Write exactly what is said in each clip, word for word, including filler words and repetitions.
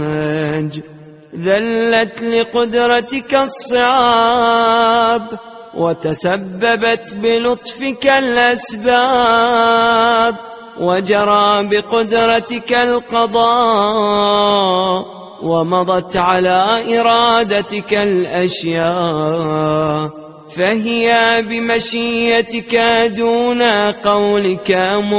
ذلت لقدرتك الصعاب وتسببت بلطفك الأسباب، وجرى بقدرتك القضاء ومضت على إرادتك الأشياء، فهي بمشيتك دون قولك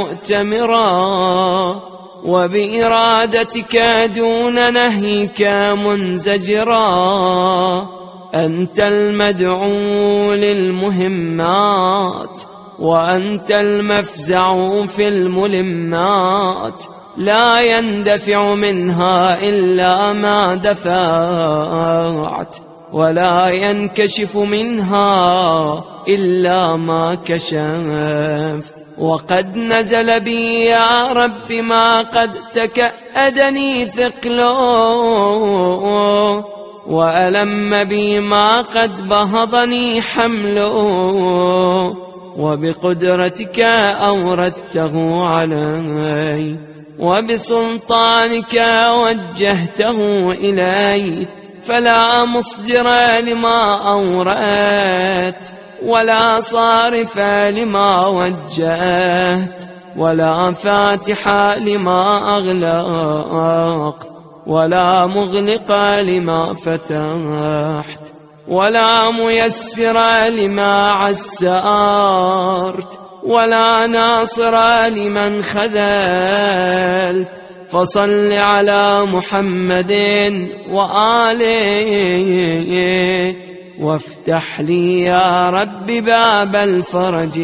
مؤتمرا، وبإرادتك دون نهيك منزجرا. أنت المدعو للمهمات وأنت المفزع في الملمات، لا يندفع منها إلا ما دفعت، ولا ينكشف منها إلا ما كشفت. وقد نزل بي يا رب ما قد تكأدني ثقله، وألم بي ما قد بهضني حمله، وبقدرتك أوردته علي، وبسلطانك وجهته إلي، فلا مصدر لما أوردت، ولا صارف لما وجهت، ولا فاتح لما أغلقت، ولا مغلق لما فتحت، ولا ميسر لما عسرت، ولا ناصر لمن خذلت. فصل على محمد وآله، وافتح لي يا رب باب الفرج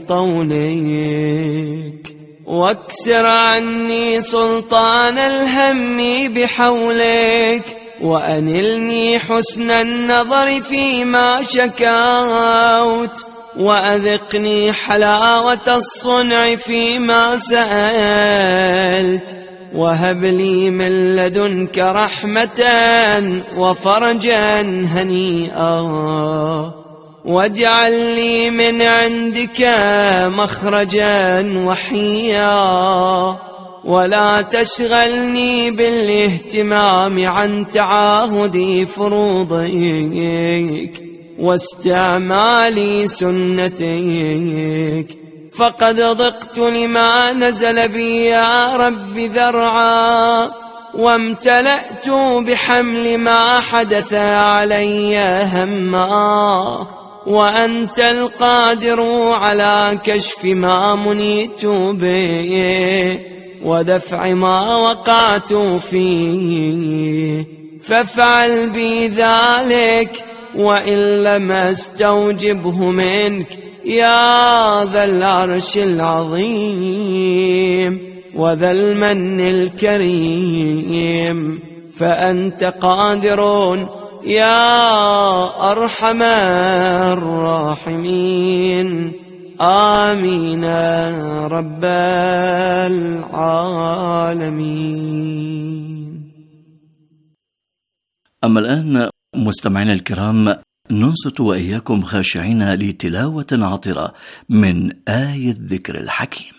بطولك، واكسر عني سلطان الهم بحولك، وأنلني حسن النظر فيما شكوت، وأذقني حلاوة الصنع فيما سألت، وهب لي من لدنك رحمة وفرجا هنيئا، واجعل لي من عندك مخرجا وحيا، ولا تشغلني بالاهتمام عن تعاهد فروضك واستعمال سنتك، فقد ضقت لما نزل بي يا رب ذرعا، وامتلأت بحمل ما حدث علي هما، وأنت القادر على كشف ما منيت به ودفع ما وقعت فيه، فافعل بي ذلك وإن لم استوجبه منك يا ذا العرش العظيم وذا المن الكريم، فأنت قادر يا أرحم الراحمين. آمين رب العالمين. أما الآن مستمعينا الكرام، ننصت وإياكم خاشعين لتلاوة عطرة من آية الذكر الحكيم.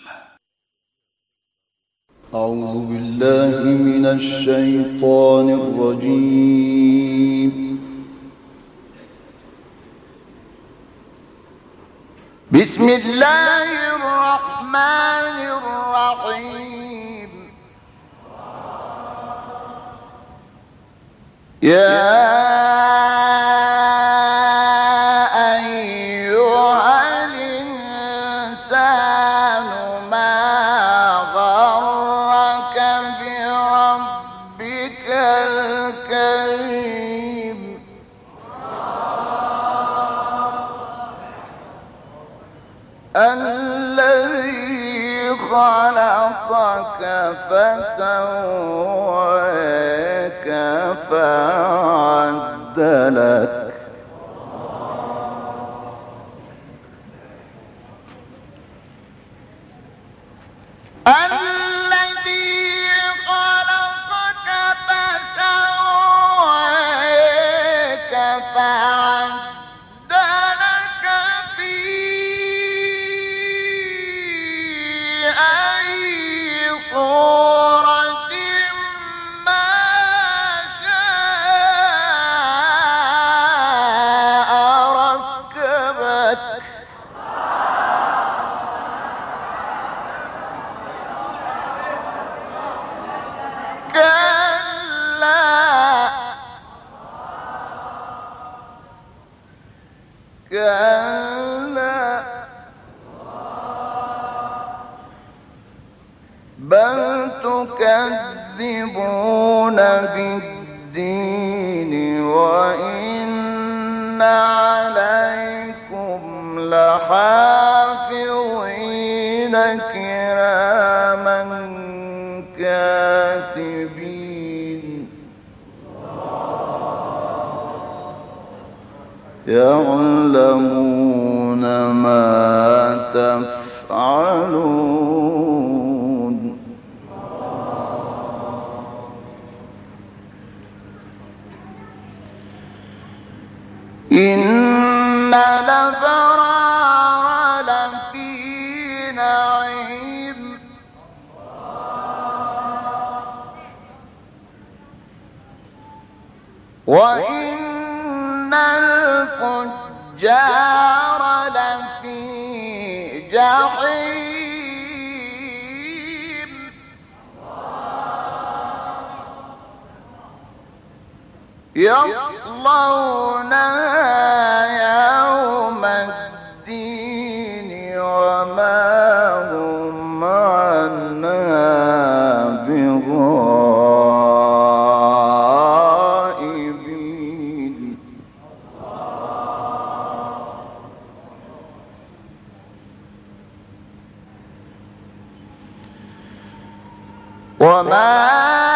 أعوذ بالله من الشيطان الرجيم. بسم الله الرحمن الرحيم. يا الذي خلقك فسواك فعدلك صورة ما بالدين وإن عليكم لحافظين كراما كاتبين يعلمون ما تفعلون إن الأبرار لفي نعيم وإن الفجار لفي جحيم يصلونها يوم الدين وما هم عنها بغائبين وما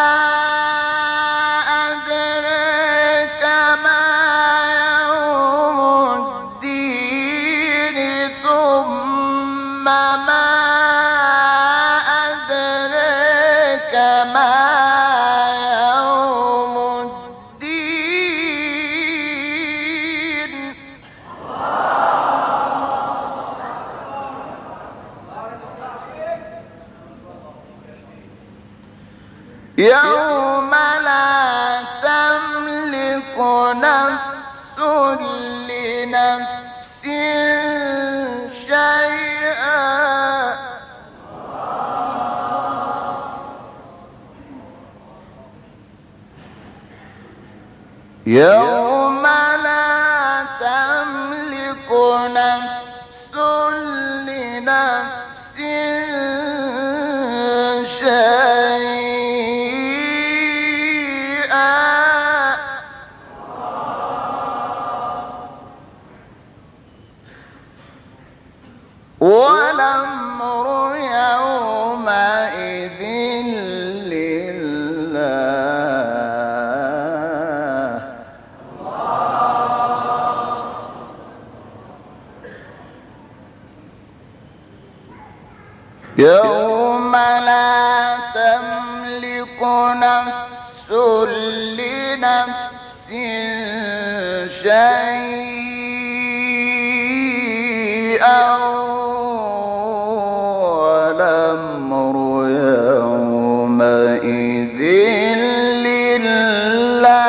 يوم لا تملك نفس لنفس شيئا يوم لا تملك نفس لنفس شيئا والأمر يومئذ لله يوم لا تملك نفس لنفس شيئا والأمر يومئذ لله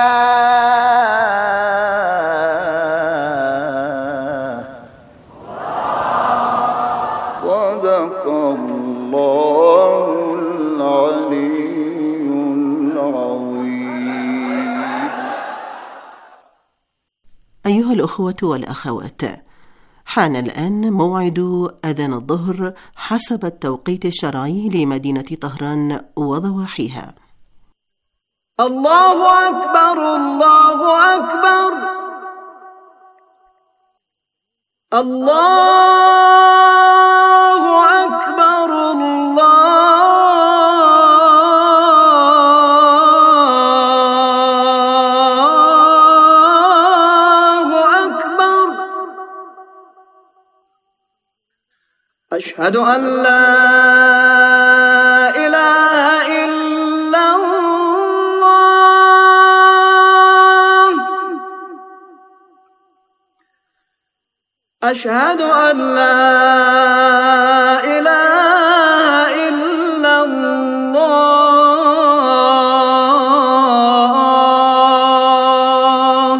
صدق الله العلي العظيم. أيها الأخوة والأخوات، حان الآن موعد أذان الظهر حسب التوقيت الشرعي لمدينة طهران وضواحيها. الله أكبر الله أكبر الله أكبر الله أكبر أشهد أن لا إله إلا الله أشهد أن لا إله إلا الله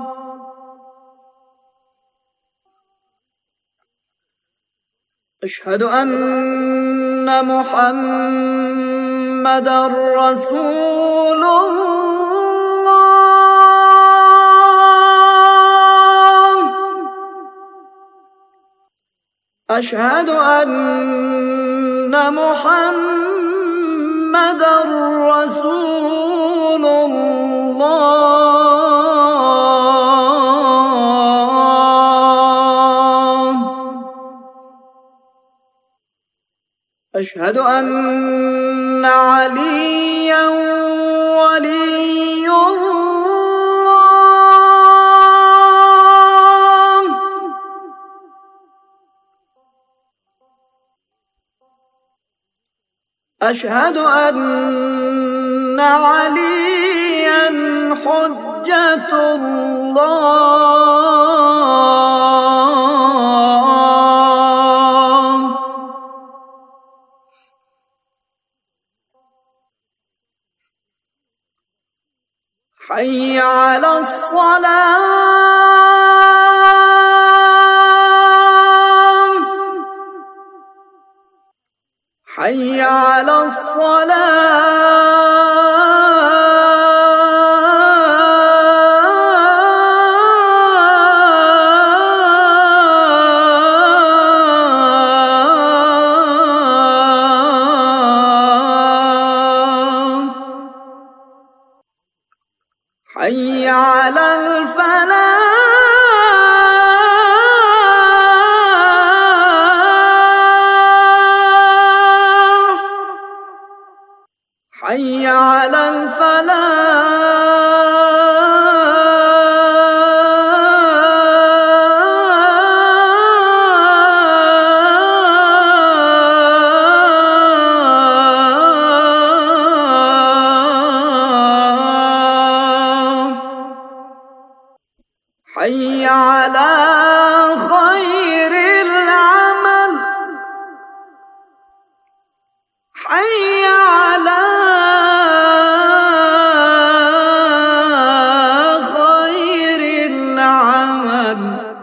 أشهد أن محمدًا رسول الله أشهد أن محمدًا رسول الله. أشهد أن عليا ولي الله. أشهد أن عليا حجة الله. حي على الصلاة. حي على الصلاة. حي على الفلاح. حي على الفلاح. حي على خير العمل. حي على خير العمل.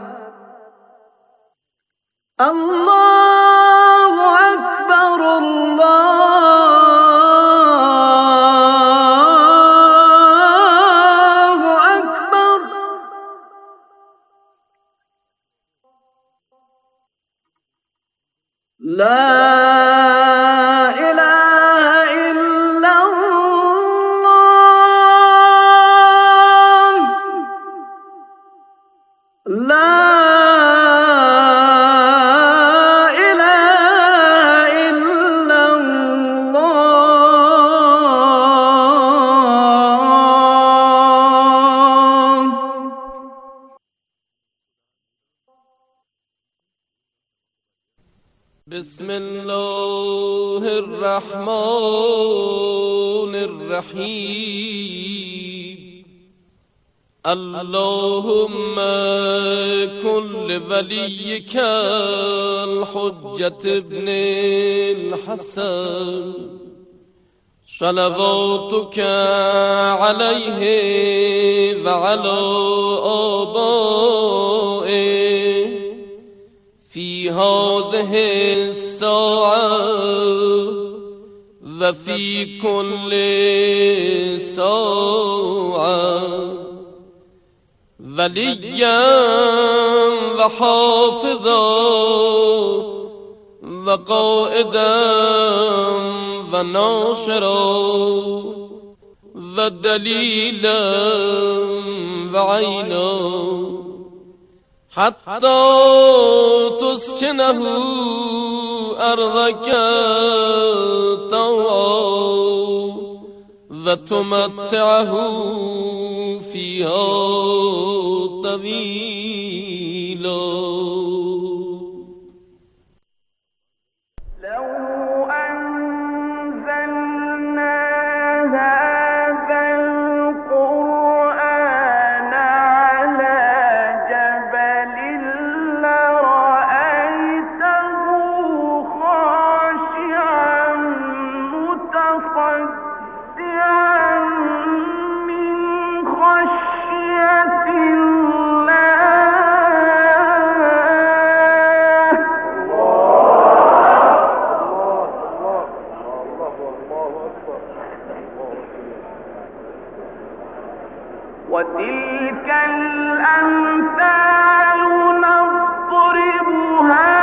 الله أكبر الله أكبر. لا إله إلا الله. لا إله إلا الله. بسم الله الرحمن الرحيم. اللهم كن لوليك الحجة ابن الحسن صلواتك عليه وعلى آبائه في هذه الساعة وفي كل ساعة وليا وحافظا وقائدا وناصرا ودليلا وعينا حتى تسكنه أرضك طوعا وتمتعه فيها طويلا. وتلك الأمثال نضربها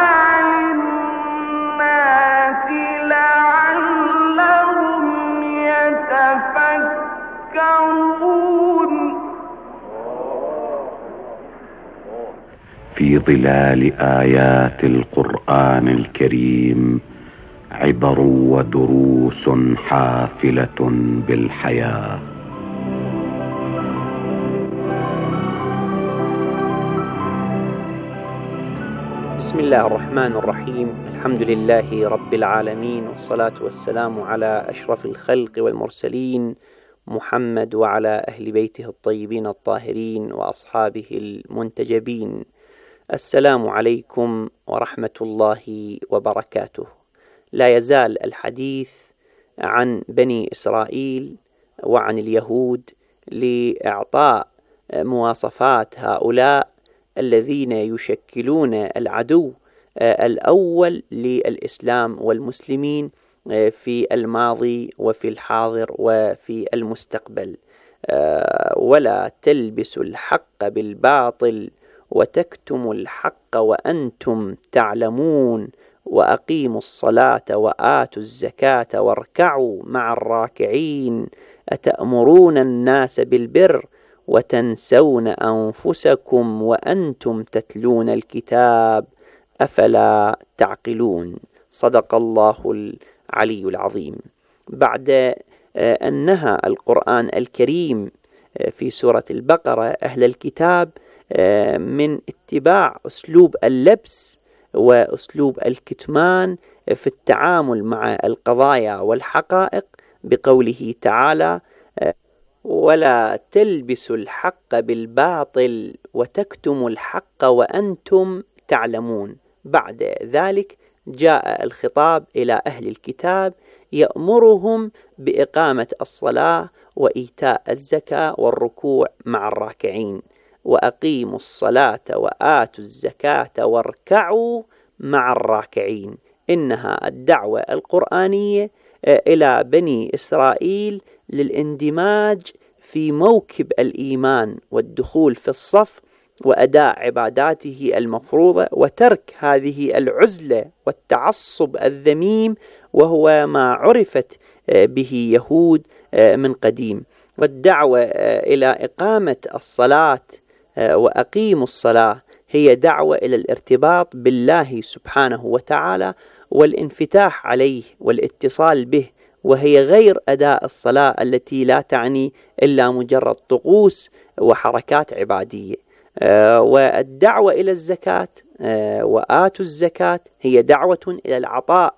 للناس لعلهم يتفكرون. في ظلال آيات القرآن الكريم عبر ودروس حافلة بالحياة. بسم الله الرحمن الرحيم. الحمد لله رب العالمين، والصلاة والسلام على أشرف الخلق والمرسلين محمد وعلى أهل بيته الطيبين الطاهرين وأصحابه المنتجبين. السلام عليكم ورحمة الله وبركاته. لا يزال الحديث عن بني إسرائيل وعن اليهود لإعطاء مواصفات هؤلاء الذين يشكلون العدو الأول للإسلام والمسلمين في الماضي وفي الحاضر وفي المستقبل. ولا تلبسوا الحق بالباطل وتكتموا الحق وأنتم تعلمون وأقيموا الصلاة وآتوا الزكاة واركعوا مع الراكعين أتأمرون الناس بالبر وتنسون أنفسكم وأنتم تتلون الكتاب أفلا تعقلون. صدق الله العلي العظيم. بعد أن نهى القرآن الكريم في سورة البقرة أهل الكتاب من اتباع أسلوب اللبس وأسلوب الكتمان في التعامل مع القضايا والحقائق بقوله تعالى: ولا تلبسوا الحق بالباطل وتكتموا الحق وأنتم تعلمون. بعد ذلك جاء الخطاب إلى أهل الكتاب يأمرهم بإقامة الصلاة وإيتاء الزكاة والركوع مع الراكعين. وأقيموا الصلاة وآتوا الزكاة واركعوا مع الراكعين. إنها الدعوة القرآنية إلى بني إسرائيل للاندماج في موكب الإيمان والدخول في الصف وأداء عباداته المفروضة وترك هذه العزلة والتعصب الذميم وهو ما عرفت به يهود من قديم. والدعوة إلى إقامة الصلاة وأقيموا الصلاة هي دعوة إلى الارتباط بالله سبحانه وتعالى والانفتاح عليه والاتصال به، وهي غير أداء الصلاة التي لا تعني إلا مجرد طقوس وحركات عبادية. آه والدعوة إلى الزكاة آه وآتوا الزكاة هي دعوة إلى العطاء،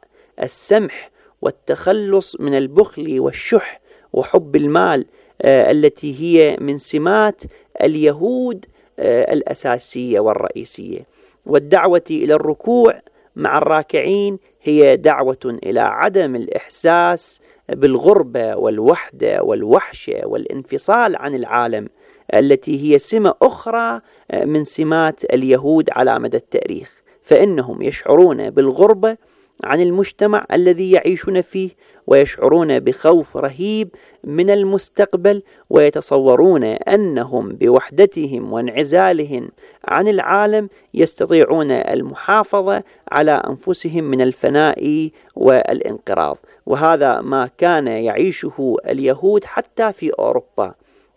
السمح والتخلص من البخل والشح وحب المال آه التي هي من سمات اليهود آه الأساسية والرئيسية. والدعوة إلى الركوع مع الراكعين هي دعوة إلى عدم الإحساس بالغربة والوحدة والوحشة والانفصال عن العالم التي هي سمة أخرى من سمات اليهود على مدى التاريخ، فإنهم يشعرون بالغربة عن المجتمع الذي يعيشون فيه ويشعرون بخوف رهيب من المستقبل ويتصورون أنهم بوحدتهم وانعزالهم عن العالم يستطيعون المحافظة على أنفسهم من الفناء والانقراض. وهذا ما كان يعيشه اليهود حتى في أوروبا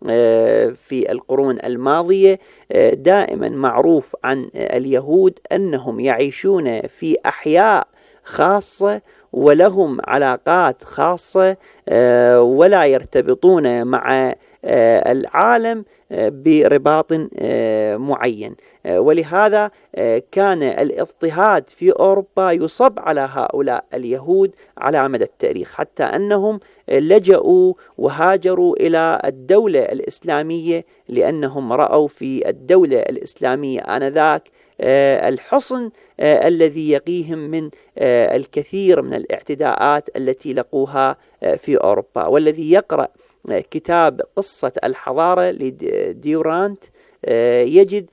في القرون الماضية. دائما معروف عن اليهود أنهم يعيشون في أحياء خاصة ولهم علاقات خاصة ولا يرتبطون مع العالم برباط معين. ولهذا كان الاضطهاد في أوروبا يصب على هؤلاء اليهود على مدى التاريخ، حتى أنهم لجأوا وهاجروا إلى الدولة الإسلامية لأنهم رأوا في الدولة الإسلامية آنذاك الحصن الذي يقيهم من الكثير من الاعتداءات التي لقوها في أوروبا. والذي يقرأ كتاب قصة الحضارة لديورانت يجد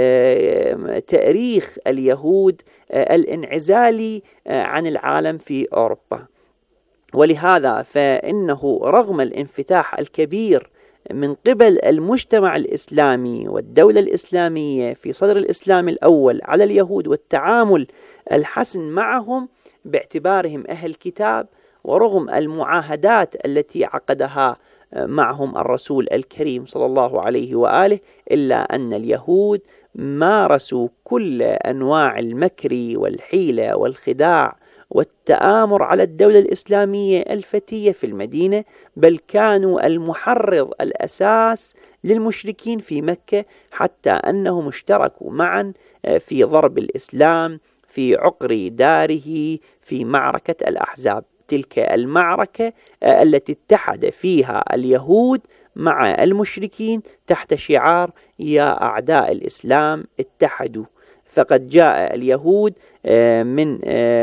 تاريخ اليهود الانعزالي عن العالم في أوروبا. ولهذا فإنه رغم الانفتاح الكبير من قبل المجتمع الإسلامي والدولة الإسلامية في صدر الإسلام الأول على اليهود والتعامل الحسن معهم باعتبارهم أهل كتاب، ورغم المعاهدات التي عقدها معهم الرسول الكريم صلى الله عليه وآله، إلا أن اليهود مارسوا كل أنواع المكر والحيلة والخداع والتآمر على الدولة الإسلامية الفتية في المدينة، بل كانوا المحرض الأساس للمشركين في مكة، حتى أنهم اشتركوا معا في ضرب الإسلام في عقر داره في معركة الأحزاب، تلك المعركة التي اتحد فيها اليهود مع المشركين تحت شعار يا أعداء الإسلام اتحدوا. فقد جاء اليهود من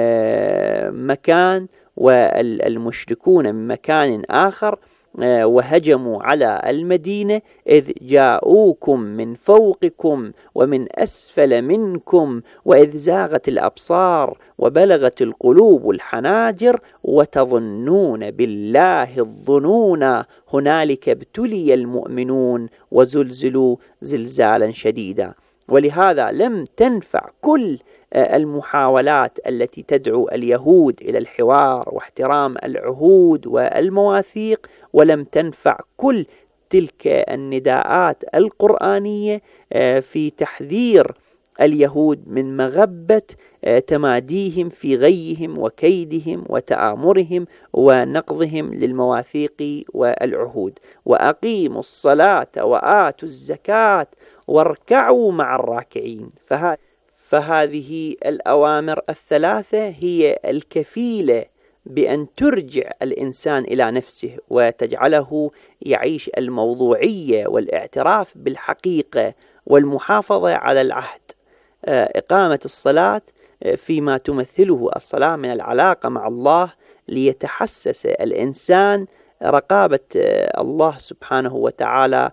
مكان والمشركون من مكان آخر وهجموا على المدينة، إذ جاءوكم من فوقكم ومن أسفل منكم وإذ زاغت الأبصار وبلغت القلوب الحناجر وتظنون بالله الظنون هنالك ابتلي المؤمنون وزلزلوا زلزالا شديدا. ولهذا لم تنفع كل المحاولات التي تدعو اليهود إلى الحوار واحترام العهود والمواثيق، ولم تنفع كل تلك النداءات القرآنية في تحذير اليهود من مغبة تماديهم في غيهم وكيدهم وتآمرهم ونقضهم للمواثيق والعهود. وأقيموا الصلاة وآتوا الزكاة واركعوا مع الراكعين. فهذه فهذه الأوامر الثلاثة هي الكفيلة بأن ترجع الإنسان إلى نفسه وتجعله يعيش الموضوعية والاعتراف بالحقيقة والمحافظة على العهد. إقامة الصلاة فيما تمثله الصلاة من العلاقة مع الله، ليتحسس الإنسان رقابة الله سبحانه وتعالى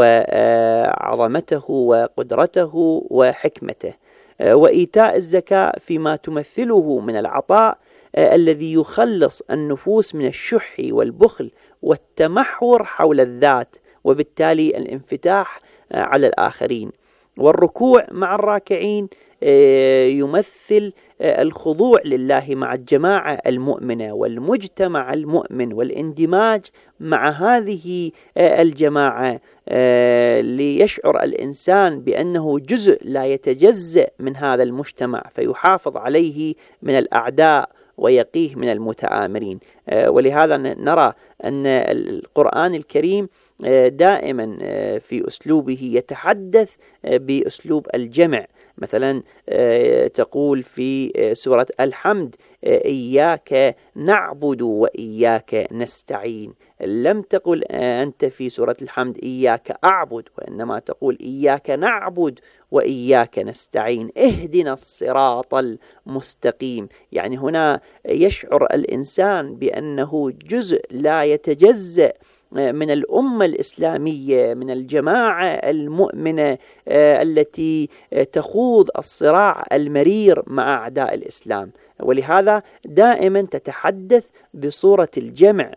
وعظمته وقدرته وحكمته. وإيتاء الزكاة فيما تمثله من العطاء الذي يخلص النفوس من الشح والبخل والتمحور حول الذات، وبالتالي الانفتاح على الآخرين. والركوع مع الراكعين يمثل الخضوع لله مع الجماعة المؤمنة والمجتمع المؤمن والاندماج مع هذه الجماعة، ليشعر الإنسان بأنه جزء لا يتجزأ من هذا المجتمع، فيحافظ عليه من الأعداء ويقيه من المتآمرين. ولهذا نرى أن القرآن الكريم دائما في أسلوبه يتحدث بأسلوب الجمع. مثلا تقول في سورة الحمد إياك نعبد وإياك نستعين، لم تقل أنت في سورة الحمد إياك أعبد، وإنما تقول إياك نعبد وإياك نستعين، اهدنا الصراط المستقيم. يعني هنا يشعر الإنسان بأنه جزء لا يتجزأ من الأمة الإسلامية، من الجماعة المؤمنة التي تخوض الصراع المرير مع أعداء الإسلام. ولهذا دائما تتحدث بصورة الجمع،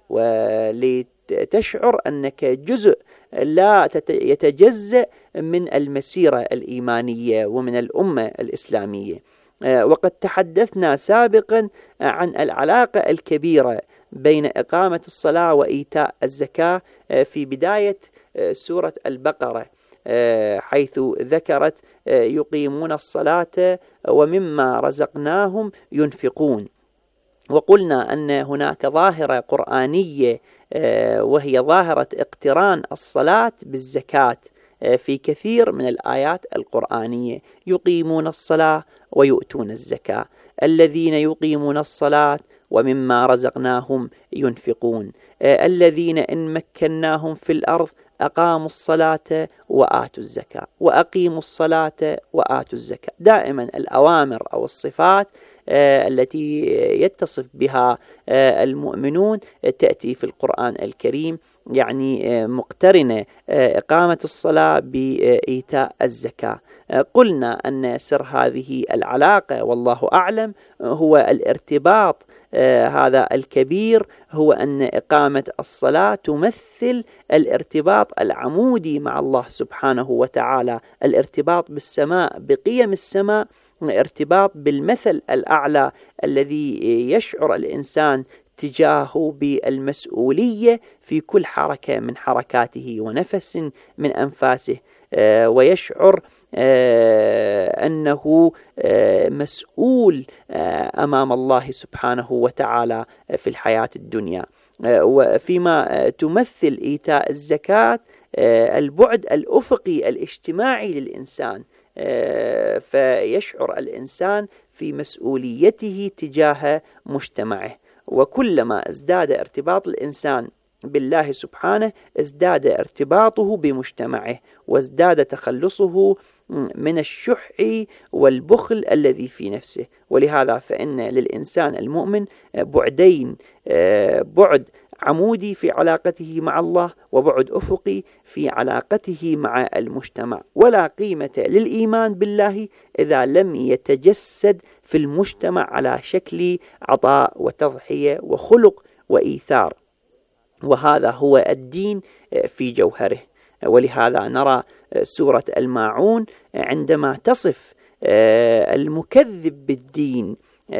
ولتشعر أنك جزء لا يتجزأ من المسيرة الإيمانية ومن الأمة الإسلامية. وقد تحدثنا سابقا عن العلاقة الكبيرة بين إقامة الصلاة وإيتاء الزكاة في بداية سورة البقرة، حيث ذكرت يقيمون الصلاة ومما رزقناهم ينفقون. وقلنا أن هناك ظاهرة قرآنية وهي ظاهرة اقتران الصلاة بالزكاة في كثير من الآيات القرآنية. يقيمون الصلاة ويؤتون الزكاة، الذين يقيمون الصلاة ومما رزقناهم ينفقون، الذين إن مكناهم في الأرض أقاموا الصلاة وآتوا الزكاة، وأقيموا الصلاة وآتوا الزكاة. دائما الأوامر أو الصفات التي يتصف بها المؤمنون تأتي في القرآن الكريم، يعني مقترنة إقامة الصلاة بإيتاء الزكاة. قلنا أن سر هذه العلاقة والله أعلم هو الارتباط هذا الكبير، هو أن إقامة الصلاة تمثل الارتباط العمودي مع الله سبحانه وتعالى، الارتباط بالسماء بقيم السماء، ارتباط بالمثل الأعلى الذي يشعر الإنسان تجاهه بالمسؤولية في كل حركة من حركاته ونفس من أنفاسه، ويشعر أنه مسؤول أمام الله سبحانه وتعالى في الحياة الدنيا. وفيما تمثل إيتاء الزكاة البعد الأفقي الاجتماعي للإنسان، فيشعر الإنسان في مسؤوليته تجاه مجتمعه، وكلما ازداد ارتباط الإنسان بالله سبحانه ازداد ارتباطه بمجتمعه، وازداد تخلصه من الشح والبخل الذي في نفسه. ولهذا فإن للإنسان المؤمن بعدين، بعد عمودي في علاقته مع الله، وبعد أفقي في علاقته مع المجتمع. ولا قيمة للإيمان بالله إذا لم يتجسد في المجتمع على شكل عطاء وتضحية وخلق وإيثار، وهذا هو الدين في جوهره. ولهذا نرى سورة الماعون عندما تصف المكذب بالدين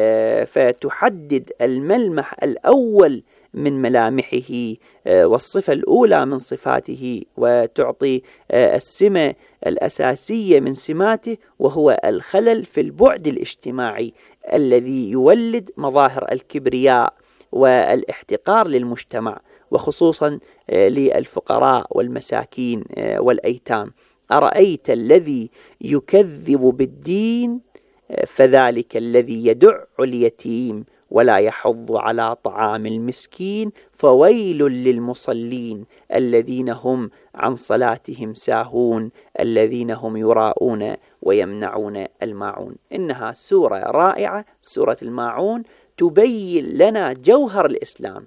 فتحدد الملمح الأول من ملامحه والصفة الأولى من صفاته، وتعطي السمة الأساسية من سماته، وهو الخلل في البعد الاجتماعي الذي يولد مظاهر الكبرياء والاحتقار للمجتمع، وخصوصا للفقراء والمساكين والأيتام. أرأيت الذي يكذب بالدين فذلك الذي يدع اليتيم ولا يحض على طعام المسكين فويل للمصلين الذين هم عن صلاتهم ساهون الذين هم يراءون ويمنعون الماعون. إنها سورة رائعة، سورة الماعون تبين لنا جوهر الإسلام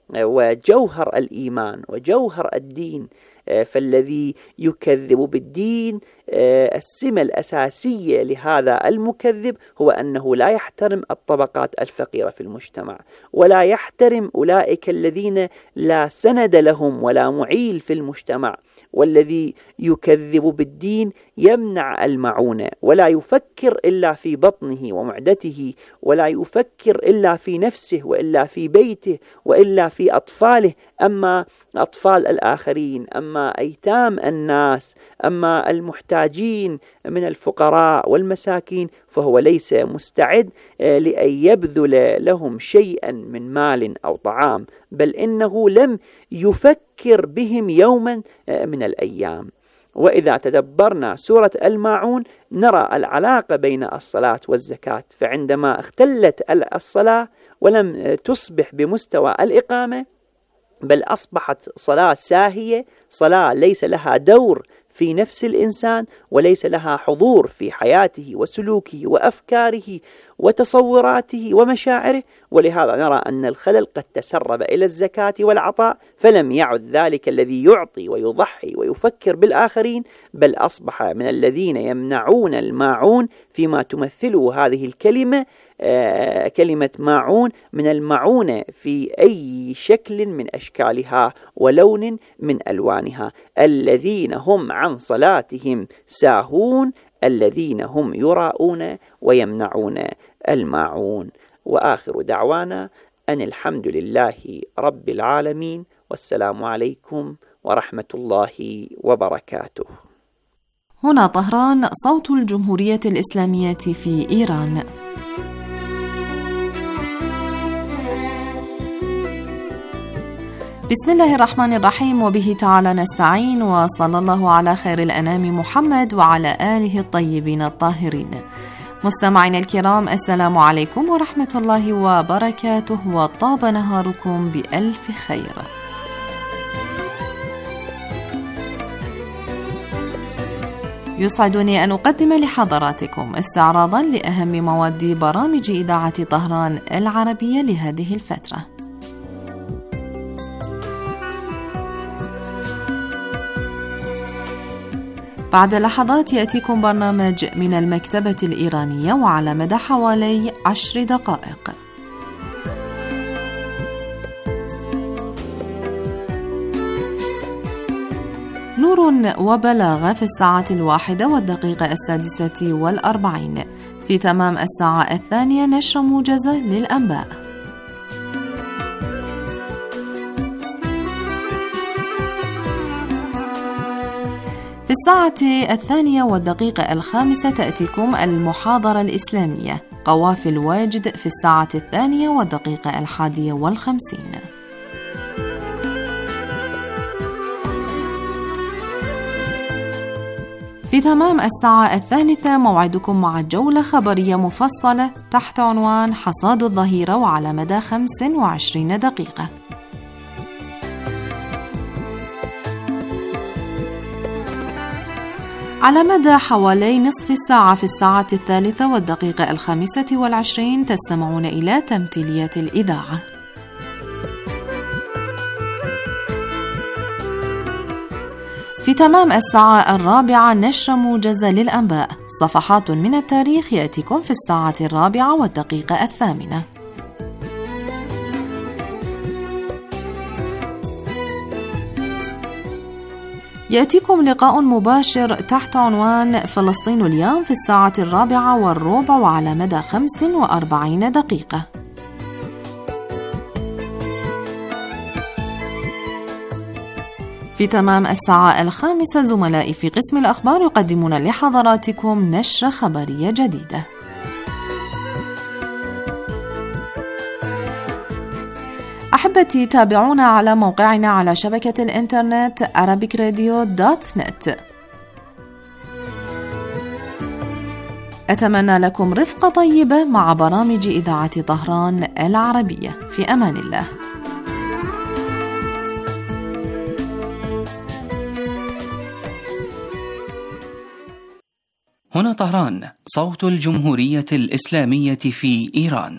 وجوهر الإيمان وجوهر الدين. فالذي يكذب بالدين السمة الأساسية لهذا المكذب هو أنه لا يحترم الطبقات الفقيرة في المجتمع، ولا يحترم أولئك الذين لا سند لهم ولا معيل في المجتمع. والذي يكذب بالدين يمنع المعونة، ولا يفكر إلا في بطنه ومعدته، ولا يفكر إلا في نفسه وإلا في بيته وإلا في أطفاله. أما أطفال الآخرين، أما أيتام الناس، أما المحتاجين من الفقراء والمساكين، فهو ليس مستعد لأن يبذل لهم شيئا من مال أو طعام، بل إنه لم يفكر بهم يوما من الأيام. وإذا تدبرنا سورة الماعون نرى العلاقة بين الصلاة والزكاة، فعندما اختلت الصلاة ولم تصبح بمستوى الإقامة، بل أصبحت صلاة ساهية، صلاة ليس لها دور في نفس الإنسان وليس لها حضور في حياته وسلوكه وأفكاره وتصوراته ومشاعره. ولهذا نرى أن الخلل قد تسرب إلى الزكاة والعطاء، فلم يعد ذلك الذي يعطي ويضحي ويفكر بالآخرين، بل أصبح من الذين يمنعون الماعون فيما تمثله هذه الكلمة، آه كلمة ماعون، من المعونة في أي شكل من أشكالها ولون من ألوانها، الذين هم عن صلاتهم ساهون الذين هم يراءون ويمنعون الماعون. وآخر دعوانا أن الحمد لله رب العالمين، والسلام عليكم ورحمة الله وبركاته. هنا طهران، صوت الجمهورية الإسلامية في إيران. بسم الله الرحمن الرحيم، وبه تعالى نستعين، وصلى الله على خير الأنام محمد وعلى آله الطيبين الطاهرين. مستمعين الكرام، السلام عليكم ورحمة الله وبركاته، وطاب نهاركم بألف خير. يسعدني أن أقدم لحضراتكم استعراضا لأهم مواد برامج إذاعة طهران العربية لهذه الفترة. بعد لحظات يأتيكم برنامج من المكتبة الإيرانية وعلى مدى حوالي عشر دقائق. نور وبلاغة في الساعة الواحدة والدقيقة السادسة والأربعين. في تمام الساعة الثانية نشر موجزة للأنباء. الساعة الثانية والدقيقة الخامسة تأتيكم المحاضرة الإسلامية قوافل واجد في الساعة الثانية والدقيقة الحادية والخمسين. في تمام الساعة الثالثة موعدكم مع جولة خبرية مفصلة تحت عنوان حصاد الظهيرة وعلى مدى خمس وعشرين دقيقة. على مدى حوالي نصف الساعة في الساعة الثالثة والدقيقة الخامسة والعشرين تستمعون إلى تمثيليات الإذاعة. في تمام الساعة الرابعة نشر موجزة للأنباء، صفحات من التاريخ يأتيكم في الساعة الرابعة والدقيقة الثامنة. يأتيكم لقاء مباشر تحت عنوان فلسطين اليوم في الساعة الرابعة والربع وعلى مدى خمس وأربعين دقيقة. في تمام الساعة الخامسة زملائي في قسم الأخبار يقدمون لحضراتكم نشرة خبرية جديدة. أحبتي تابعونا على موقعنا على شبكة الإنترنت arabic radio dot net. أتمنى لكم رفقة طيبة مع برامج إذاعة طهران العربية. في أمان الله. هنا طهران، صوت الجمهورية الإسلامية في إيران.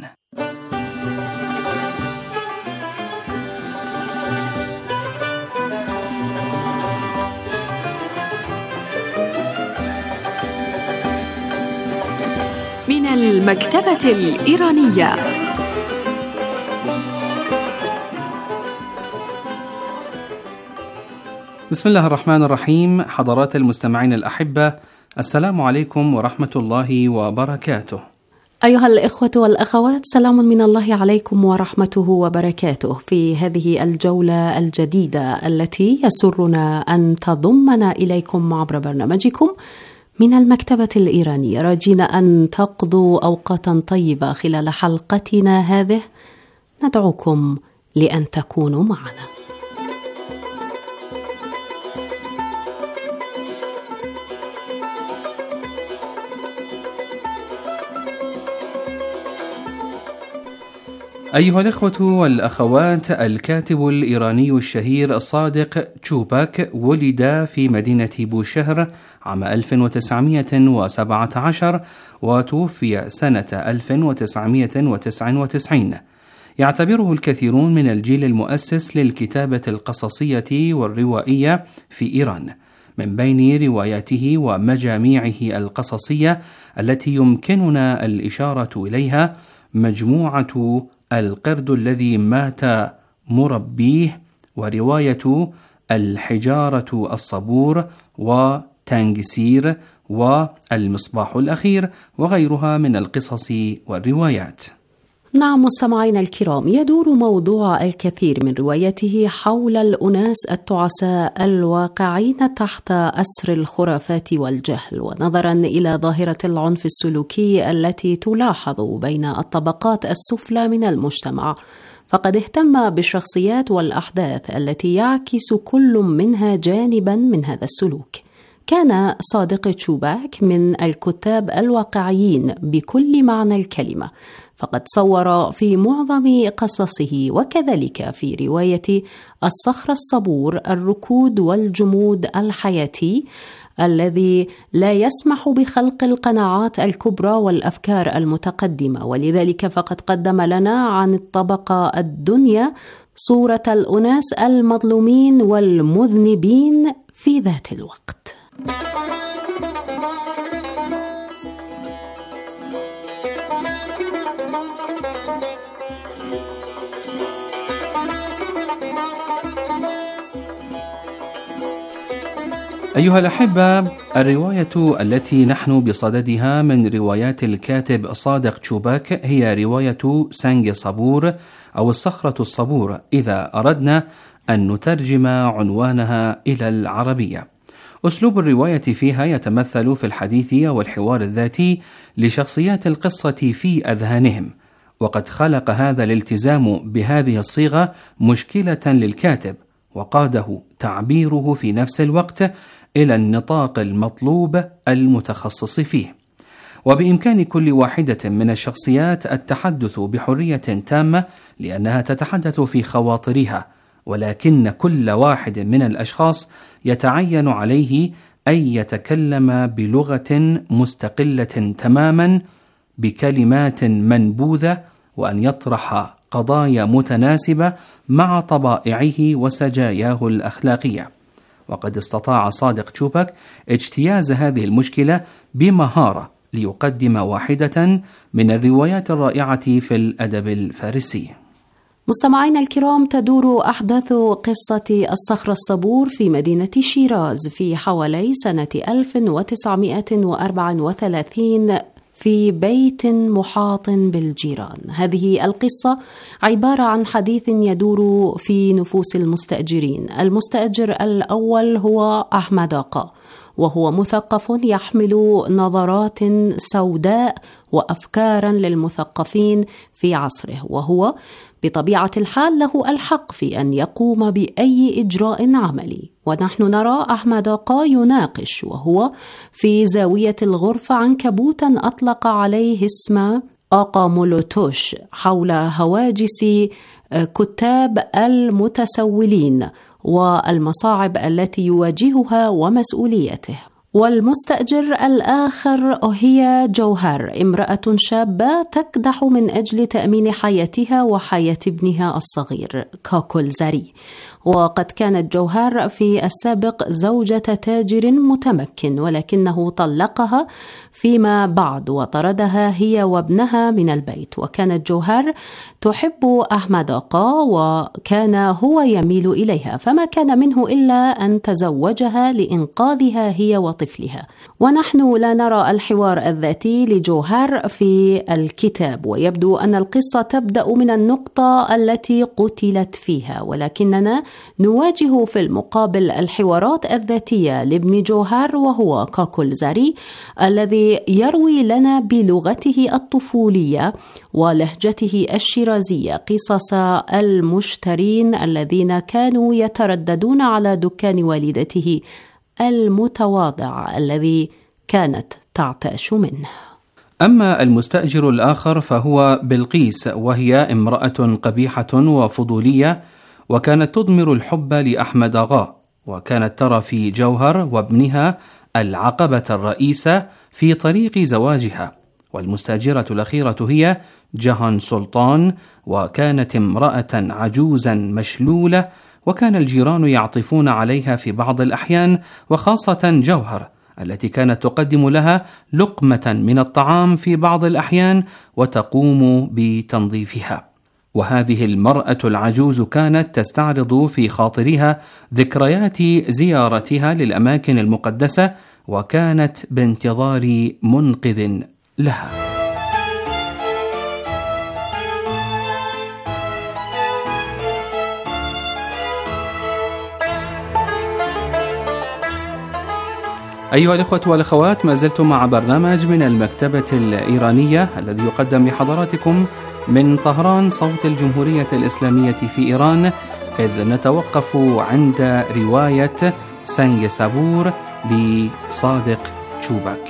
من المكتبة الإيرانية. بسم الله الرحمن الرحيم. حضرات المستمعين الأحبة، السلام عليكم ورحمة الله وبركاته. أيها الإخوة والأخوات، سلام من الله عليكم ورحمته وبركاته في هذه الجولة الجديدة التي يسرنا أن تضمنا إليكم عبر برنامجكم من المكتبة الإيرانية، راجين أن تقضوا أوقاتا طيبة خلال حلقتنا هذه. ندعوكم لأن تكونوا معنا. أيها الإخوة والأخوات، الكاتب الإيراني الشهير صادق تشوباك ولد في مدينة بوشهر عام ألف وتسعمائة وسبعة عشر وتوفي سنة ألف وتسعمائة وتسعة وتسعين. يعتبره الكثيرون من الجيل المؤسس للكتابة القصصية والروائية في إيران، من بين رواياته ومجاميعه القصصية التي يمكننا الإشارة إليها مجموعة القرد الذي مات مربيه، ورواية الحجارة الصبور، وتانجسير، والمصباح الأخير، وغيرها من القصص والروايات. نعم مستمعينا الكرام، يدور موضوع الكثير من روايته حول الأناس التعساء الواقعين تحت أسر الخرافات والجهل، ونظرا إلى ظاهرة العنف السلوكي التي تلاحظ بين الطبقات السفلى من المجتمع، فقد اهتم بالشخصيات والأحداث التي يعكس كل منها جانبا من هذا السلوك. كان صادق تشوباك من الكتاب الواقعيين بكل معنى الكلمة، فقد صور في معظم قصصه وكذلك في رواية الصخر الصبور الركود والجمود الحياتي الذي لا يسمح بخلق القناعات الكبرى والأفكار المتقدمة، ولذلك فقد قدم لنا عن الطبقة الدنيا صورة الأناس المظلومين والمذنبين في ذات الوقت. أيها الأحبة، الرواية التي نحن بصددها من روايات الكاتب صادق تشوباك هي رواية سانج صبور أو الصخرة الصبور، إذا أردنا أن نترجم عنوانها إلى العربية. أسلوب الرواية فيها يتمثل في الحديث والحوار الذاتي لشخصيات القصة في أذهانهم، وقد خلق هذا الالتزام بهذه الصيغة مشكلة للكاتب، وقاده تعبيره في نفس الوقت إلى النطاق المطلوب المتخصص فيه. وبإمكان كل واحدة من الشخصيات التحدث بحرية تامة لأنها تتحدث في خواطرها، ولكن كل واحد من الأشخاص يتعين عليه أن يتكلم بلغة مستقلة تماما بكلمات منبوذة، وأن يطرح قضايا متناسبة مع طبائعه وسجاياه الأخلاقية. وقد استطاع صادق تشوباك اجتياز هذه المشكلة بمهارة ليقدم واحدة من الروايات الرائعة في الأدب الفارسي. مستمعينا الكرام، تدور أحداث قصة الصخر الصبور في مدينة شيراز في حوالي سنة ألف وتسعمائة وأربعة وثلاثين في بيت محاط بالجيران. هذه القصة عبارة عن حديث يدور في نفوس المستأجرين. المستأجر الأول هو أحمد آقا، وهو مثقف يحمل نظرات سوداء وأفكارا للمثقفين في عصره، وهو بطبيعة الحال له الحق في أن يقوم بأي إجراء عملي. ونحن نرى أحمد آقا يناقش وهو في زاوية الغرفة عنكبوتا أطلق عليه اسم آقا مولوتوش حول هواجس كتاب المتسولين والمصاعب التي يواجهها ومسؤوليته. والمستأجر الآخر هي جوهر، امرأة شابة تكدح من أجل تأمين حياتها وحياة ابنها الصغير كاكل زري. وقد كانت جوهر في السابق زوجة تاجر متمكن، ولكنه طلقها فيما بعد وطردها هي وابنها من البيت. وكانت جوهر تحب أحمد آقا وكان هو يميل إليها، فما كان منه إلا أن تزوجها لإنقاذها هي وطفلها. ونحن لا نرى الحوار الذاتي لجوهر في الكتاب، ويبدو أن القصة تبدأ من النقطة التي قتلت فيها، ولكننا نواجه في المقابل الحوارات الذاتية لابن جوهر وهو كاكل زري، الذي يروي لنا بلغته الطفولية ولهجته الشيرازية قصص المشترين الذين كانوا يترددون على دكان والدته المتواضع الذي كانت تعتاش منه. أما المستأجر الآخر فهو بلقيس، وهي امرأة قبيحة وفضولية، وكانت تضمر الحب لأحمد آغا، وكانت ترى في جوهر وابنها العقبة الرئيسة في طريق زواجها. والمستأجرة الأخيرة هي جهان سلطان، وكانت امرأة عجوزا مشلولة، وكان الجيران يعطفون عليها في بعض الأحيان، وخاصة جوهر التي كانت تقدم لها لقمة من الطعام في بعض الأحيان وتقوم بتنظيفها. وهذه المرأة العجوز كانت تستعرض في خاطرها ذكريات زيارتها للأماكن المقدسة، وكانت بانتظار منقذ لها. أيها الإخوة والأخوات، ما زلتم مع برنامج من المكتبة الإيرانية الذي يقدم لحضراتكم من طهران صوت الجمهورية الإسلامية في إيران، إذ نتوقف عند رواية سنگ صبور لصادق تشوباك.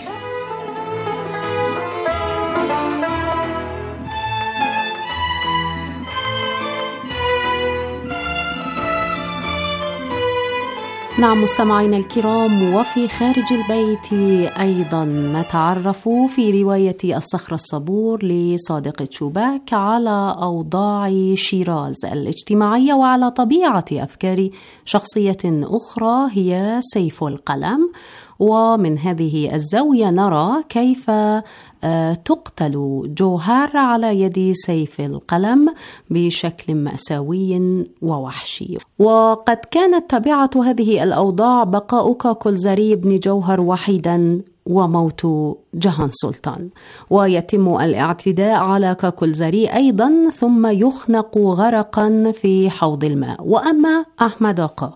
نعم مستمعينا الكرام، وفي خارج البيت أيضا نتعرف في رواية الصخر الصبور لصادق تشوباك على أوضاع شيراز الاجتماعية وعلى طبيعة أفكار شخصية أخرى هي سيف القلم. ومن هذه الزاوية نرى كيف تقتل جوهر على يد سيف القلم بشكل مأساوي ووحشي. وقد كانت طبيعة هذه الأوضاع بقاء كاكل زري بن جوهر وحيدا وموت جهان سلطان، ويتم الاعتداء على كاكل زري أيضا ثم يخنق غرقا في حوض الماء. وأما أحمد آقا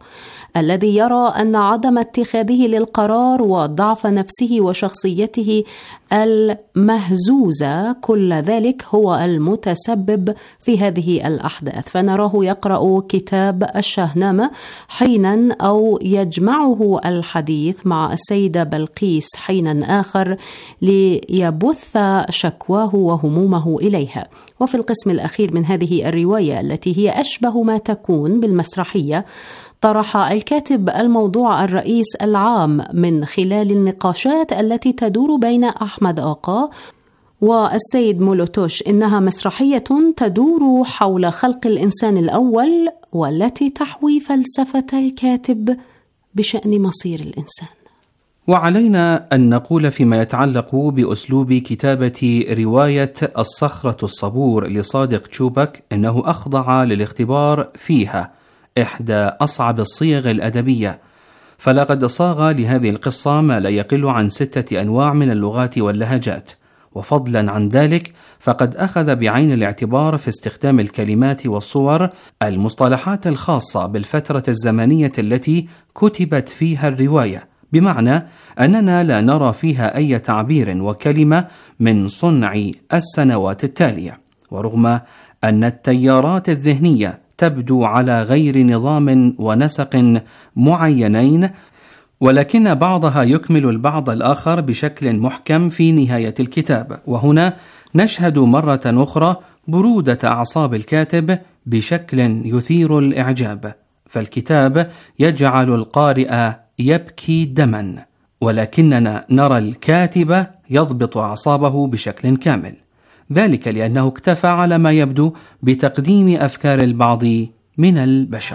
الذي يرى أن عدم اتخاذه للقرار وضعف نفسه وشخصيته المهزوزة كل ذلك هو المتسبب في هذه الأحداث. فنراه يقرأ كتاب الشاهنامة حينا أو يجمعه الحديث مع السيدة بلقيس حينا آخر ليبث شكواه وهمومه إليها. وفي القسم الأخير من هذه الرواية التي هي أشبه ما تكون بالمسرحية، طرح الكاتب الموضوع الرئيس العام من خلال النقاشات التي تدور بين أحمد آقا والسيد مولوتوش. إنها مسرحية تدور حول خلق الإنسان الأول والتي تحوي فلسفة الكاتب بشأن مصير الإنسان. وعلينا أن نقول فيما يتعلق بأسلوب كتابة رواية الصخرة الصبور لصادق تشوبك إنه أخضع للاختبار فيها، إحدى أصعب الصيغ الأدبية، فلقد صاغ لهذه القصة ما لا يقل عن ستة أنواع من اللغات واللهجات. وفضلا عن ذلك فقد أخذ بعين الاعتبار في استخدام الكلمات والصور المصطلحات الخاصة بالفترة الزمنية التي كتبت فيها الرواية، بمعنى أننا لا نرى فيها أي تعبير وكلمة من صنع السنوات التالية. ورغم أن التيارات الذهنية تبدو على غير نظام ونسق معينين، ولكن بعضها يكمل البعض الآخر بشكل محكم في نهاية الكتاب. وهنا نشهد مرة أخرى برودة أعصاب الكاتب بشكل يثير الإعجاب، فالكتاب يجعل القارئ يبكي دما، ولكننا نرى الكاتب يضبط أعصابه بشكل كامل، ذلك لأنه اكتفى على ما يبدو بتقديم أفكار البعض من البشر.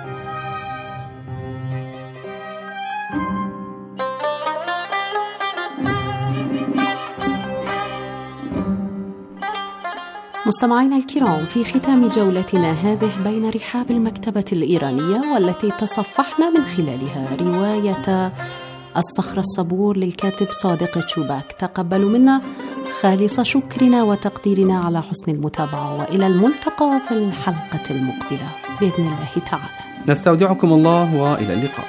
مستمعينا الكرام، في ختام جولتنا هذه بين رحاب المكتبة الإيرانية والتي تصفحنا من خلالها رواية الصخرة الصبور للكاتب صادق تشوبك، تقبلوا منا خالص شكرنا وتقديرنا على حسن المتابعة، وإلى الملتقى في الحلقة المقبلة بإذن الله تعالى. نستودعكم الله وإلى اللقاء.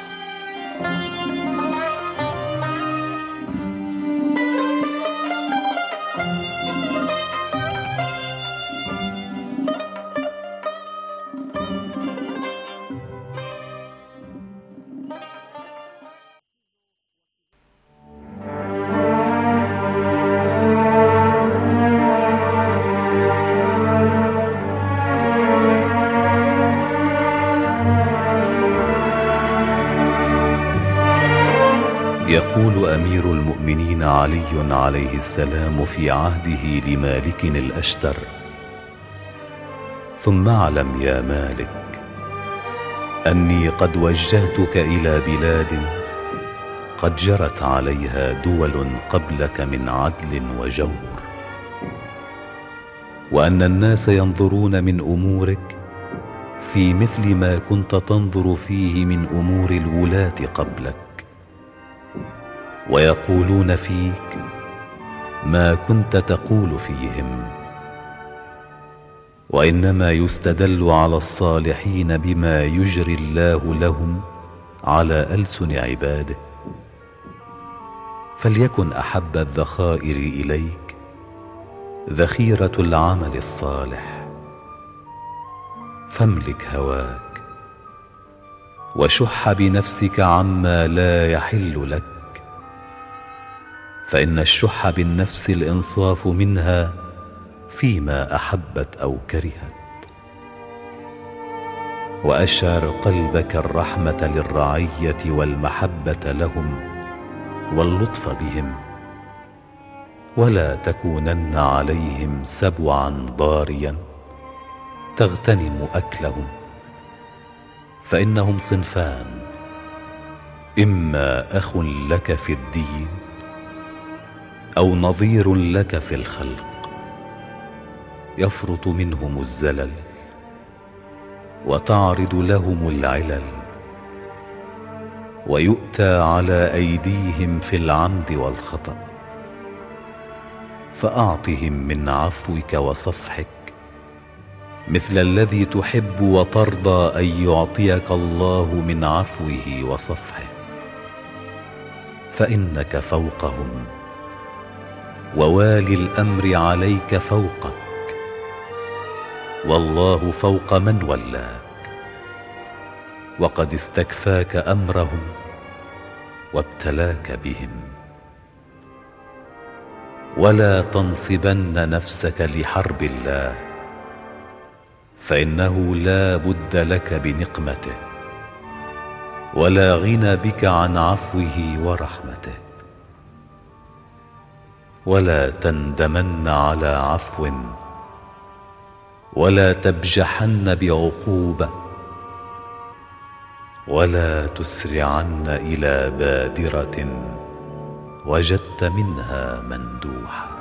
يقول أمير المؤمنين علي عليه السلام في عهده لمالك الأشتر: ثم اعلم يا مالك أني قد وجهتك إلى بلاد قد جرت عليها دول قبلك من عدل وجور، وأن الناس ينظرون من أمورك في مثل ما كنت تنظر فيه من أمور الولاة قبلك، ويقولون فيك ما كنت تقول فيهم، وإنما يستدل على الصالحين بما يجري الله لهم على ألسن عباده. فليكن أحب الذخائر إليك ذخيرة العمل الصالح، فاملك هواك وشح بنفسك عما لا يحل لك، فإن الشح بالنفس الإنصاف منها فيما أحبت أو كرهت. وأشعر قلبك الرحمة للرعية والمحبة لهم واللطف بهم، ولا تكونن عليهم سبعا ضاريا تغتنم أكلهم، فإنهم صنفان: إما أخ لك في الدين أو نظير لك في الخلق، يفرط منهم الزلل وتعرض لهم العلل، ويؤتى على أيديهم في العمد والخطأ، فأعطهم من عفوك وصفحك مثل الذي تحب وترضى أن يعطيك الله من عفوه وصفحه، فإنك فوقهم، ووالي الأمر عليك فوقك، والله فوق من ولاك، وقد استكفاك أمرهم وابتلاك بهم. ولا تنصبن نفسك لحرب الله، فإنه لا بد لك بنقمته، ولا غنى بك عن عفوه ورحمته. ولا تندمن على عفو، ولا تبجحن بعقوبة، ولا تسرعن إلى بادرة وجدت منها مندوحة.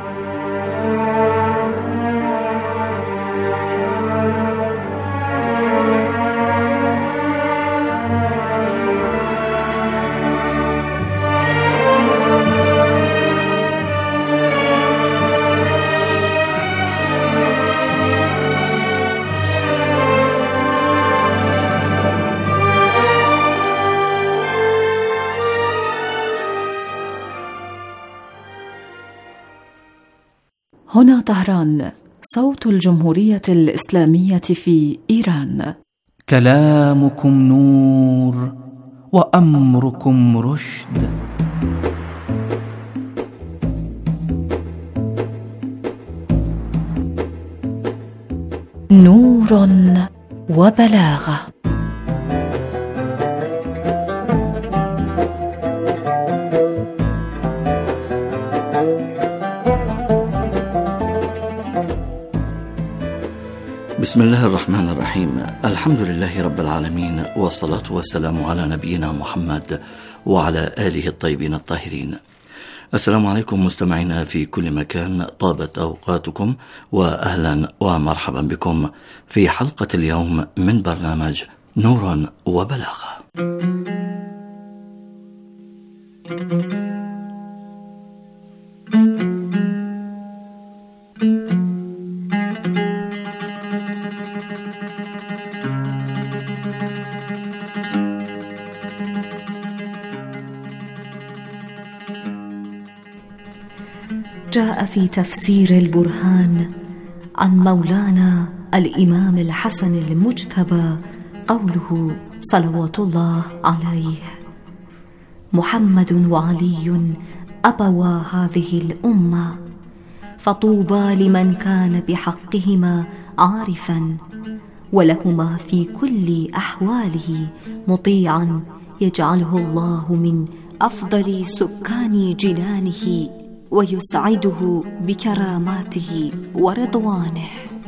هنا طهران، صوت الجمهورية الإسلامية في إيران. كلامكم نور وأمركم رشد. نور وبلاغة. بسم الله الرحمن الرحيم. الحمد لله رب العالمين، والصلاة والسلام على نبينا محمد وعلى آله الطيبين الطاهرين. السلام عليكم مستمعينا في كل مكان، طابت أوقاتكم وأهلا ومرحبا بكم في حلقة اليوم من برنامج نور وبلاغة. جاء في تفسير البرهان عن مولانا الإمام الحسن المجتبى قوله صلوات الله عليه: محمد وعلي أبوا هذه الأمة، فطوبى لمن كان بحقهما عارفا، ولهما في كل أحواله مطيعا، يجعله الله من أفضل سكان جنانه ويسعده بكراماته ورضوانه.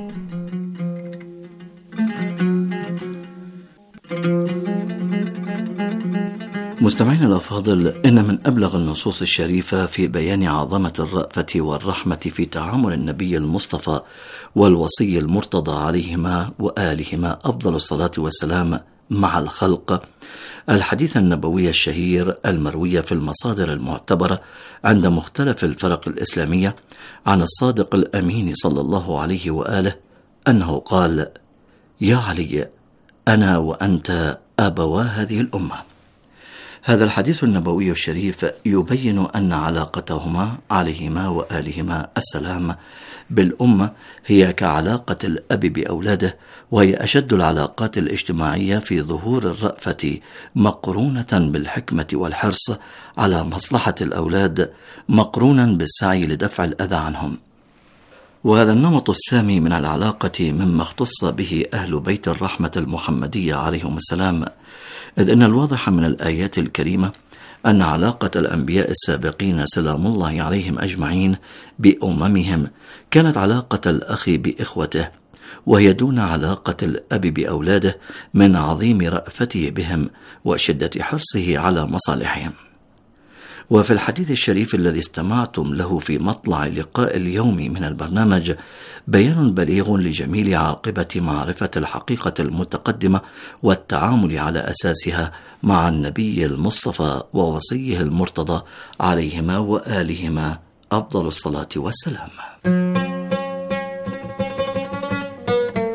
مستمعينا الأفاضل، إن من أبلغ النصوص الشريفة في بيان عظمة الرأفة والرحمة في تعامل النبي المصطفى والوصي المرتضى عليهما وآلهما أفضل الصلاة والسلام مع الخلق الحديث النبوي الشهير المروي في المصادر المعتبرة عند مختلف الفرق الإسلامية عن الصادق الأمين صلى الله عليه وآله أنه قال: يا علي، أنا وأنت أبوا هذه الأمة. هذا الحديث النبوي الشريف يبين أن علاقتهما عليهما وآلهما السلام بالأمة هي كعلاقة الأب بأولاده، وهي أشد العلاقات الاجتماعية في ظهور الرأفة مقرونة بالحكمة والحرص على مصلحة الأولاد، مقرونا بالسعي لدفع الأذى عنهم. وهذا النمط السامي من العلاقة مما اختص به أهل بيت الرحمة المحمدية عليهم السلام، إذ إن الواضح من الآيات الكريمة أن علاقة الأنبياء السابقين سلام الله عليهم أجمعين بأممهم كانت علاقة الأخ بإخوته، وهي دون علاقة الأب بأولاده من عظيم رأفته بهم وشدة حرصه على مصالحهم. وفي الحديث الشريف الذي استمعتم له في مطلع لقاء اليوم من البرنامج بيان بليغ لجميل عاقبة معرفة الحقيقة المتقدمة والتعامل على أساسها مع النبي المصطفى ووصيه المرتضى عليهما وآلهما أفضل الصلاة والسلام.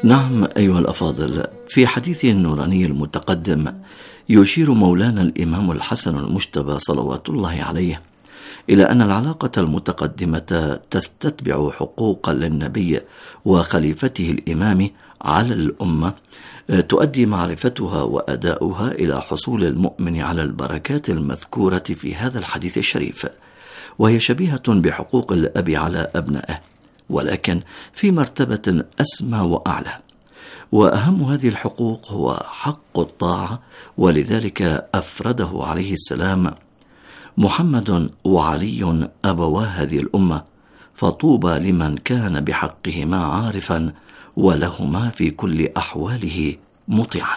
نعم أيها الأفاضل، في حديثه النوراني المتقدم يشير مولانا الإمام الحسن المجتبى صلوات الله عليه إلى أن العلاقة المتقدمة تستتبع حقوقا للنبي وخليفته الإمام على الأمة تؤدي معرفتها وأداؤها إلى حصول المؤمن على البركات المذكورة في هذا الحديث الشريف، وهي شبيهة بحقوق الأب على أبنائه، ولكن في مرتبة أسمى وأعلى. وأهم هذه الحقوق هو حق الطاعة، ولذلك أفرده عليه السلام: محمد وعلي أبوا هذه الأمة، فطوبى لمن كان بحقهما عارفا ولهما في كل أحواله مطيعا.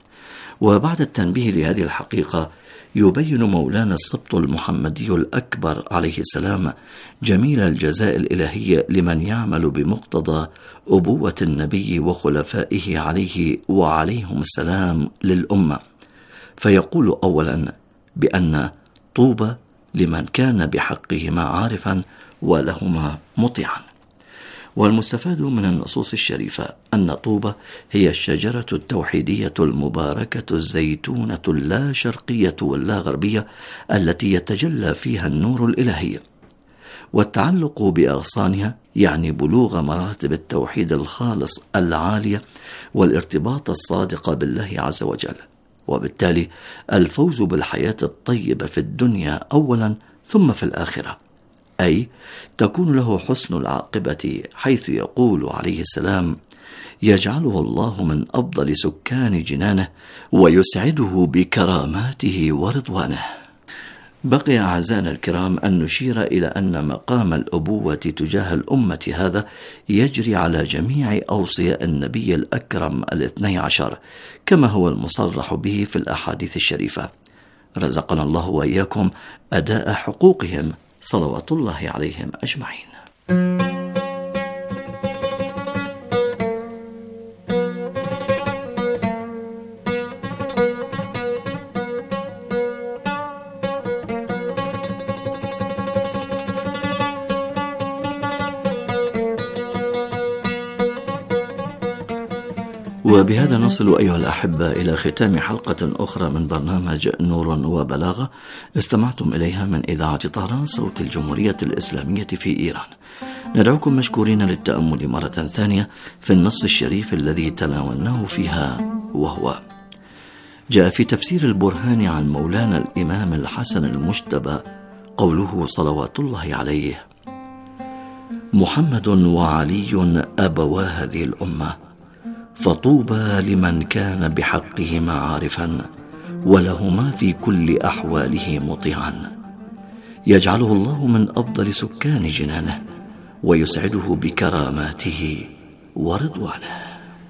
وبعد التنبيه لهذه الحقيقة يبين مولانا السبط المحمدي الأكبر عليه السلام جميل الجزاء الإلهي لمن يعمل بمقتضى أبوة النبي وخلفائه عليه وعليهم السلام للأمة، فيقول أولا بأن طوبى لمن كان بحقهما عارفا ولهما مطيعا. والمستفاد من النصوص الشريفة أن طوبى هي الشجرة التوحيدية المباركة الزيتونة اللا شرقية ولا غربية التي يتجلى فيها النور الإلهي، والتعلق بأغصانها يعني بلوغ مراتب التوحيد الخالص العالية والارتباط الصادق بالله عز وجل، وبالتالي الفوز بالحياة الطيبة في الدنيا أولا ثم في الآخرة، أي تكون له حسن العاقبة، حيث يقول عليه السلام: يجعله الله من أفضل سكان جنانه ويسعده بكراماته ورضوانه. بقي أعزائنا الكرام أن نشير إلى أن مقام الأبوة تجاه الأمة هذا يجري على جميع أوصياء النبي الأكرم الاثني عشر، كما هو المصرح به في الأحاديث الشريفة. رزقنا الله وإياكم أداء حقوقهم صلوات الله عليهم أجمعين. وبهذا نصل أيها الأحبة إلى ختام حلقة أخرى من برنامج نور وبلاغة استمعتم إليها من إذاعة طهران صوت الجمهورية الإسلامية في إيران. ندعوكم مشكورين للتأمل مرة ثانية في النص الشريف الذي تناولناه فيها، وهو جاء في تفسير البرهان عن مولانا الإمام الحسن المجتبى قوله صلوات الله عليه: محمد وعلي أبوا هذه الأمة، فطوبى لمن كان بحقهما عارفا ولهما في كل أحواله مطيعا، يجعله الله من أفضل سكان جنانه ويسعده بكراماته ورضوانه.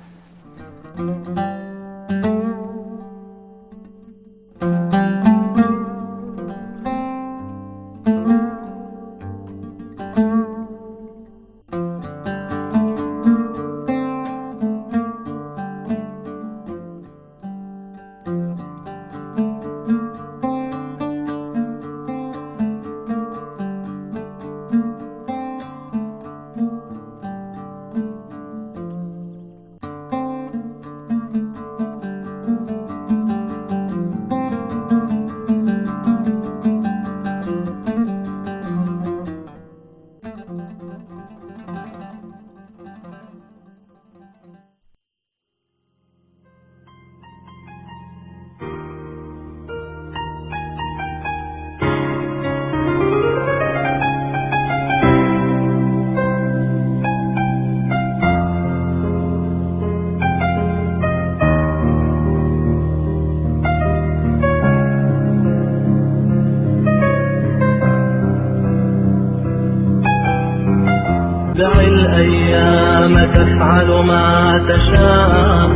دع الأيام تفعل ما تشاء،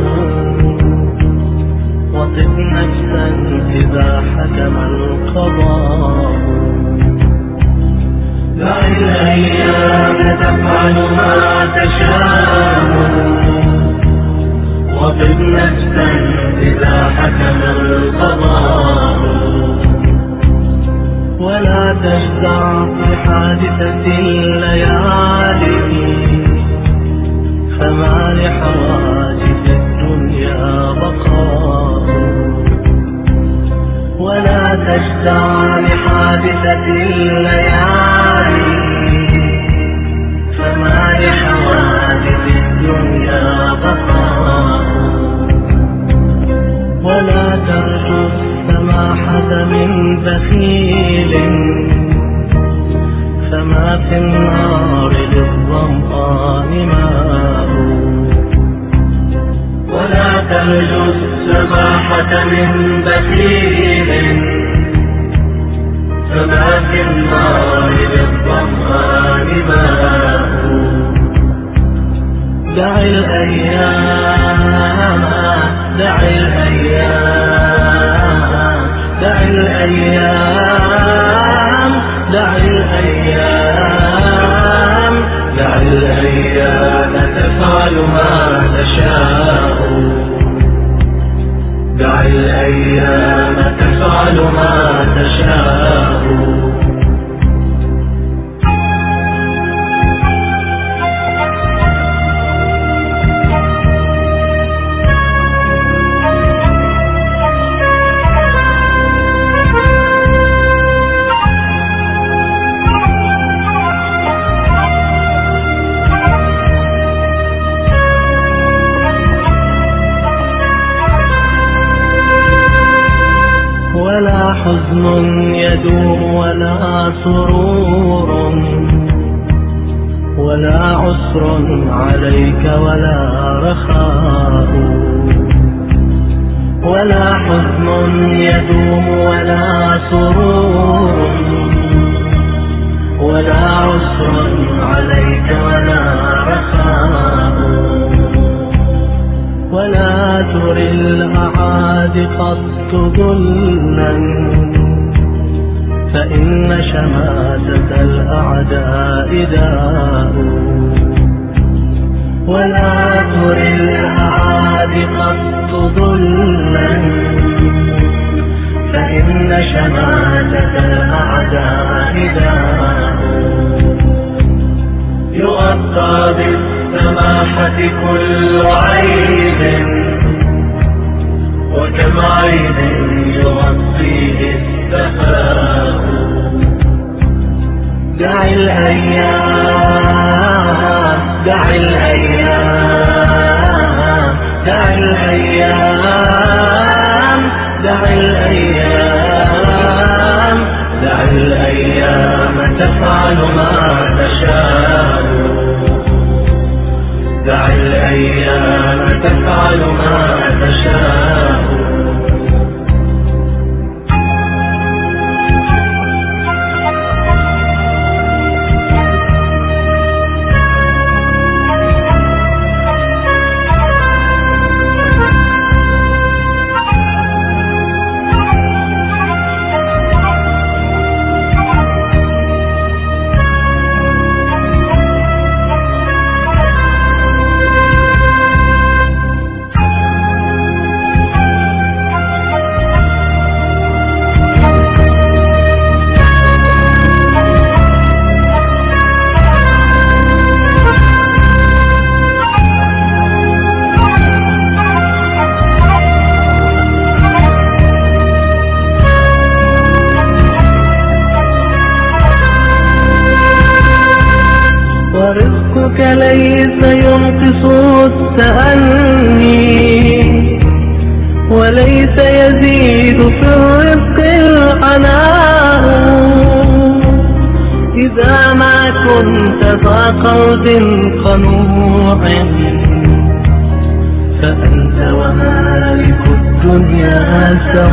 وطف نفسا إذا حكم القضاء. دع الأيام تفعل ما تشاء، وطف نفسا إذا حكم القضاء. ولا تجزع في حادثة الليالي، فما لحوادث الدنيا بقاء، ولا تجدع لحادثة الليالي، فما لحوادث الدنيا بقاء، ولا ترجو السماحة من بخيل، فما في النار للظمآن ماء، ولا ترجو السماحة من بخيل، فما في النار للظمآن ماء. دع الأيام دع الأيام دع الأيام دع الأيام دع الأيام تفعل ما تشاء، دع الأيام تفعل ما تشاء. ولا حزن يدوم ولا سرور، ولا عسر عليك ولا رخاء، ولا حزن يدوم ولا سرور، ولا عسر عليك ولا رخاء، ولا تري الأعادي قط ذلا، فإن شماتة الأعداء داء، ولا تري الأعادي قط ذلا، فإن شماتة الأعداء داء. يغطى بالسماحة كل عيب، وكم عيب يغطيه السفاء. دع الأيام دع الأيام دع الأيام دع الأيام دع الأيام تفعل ما تشاء، دع الأيام تفعل ما تشاء. ورزقك ليس ينقص التأني، وليس يزيد في الرزق العناء. إذا ما كنت ذا قلب قنوع، فأنت ومالك الدنيا سواء.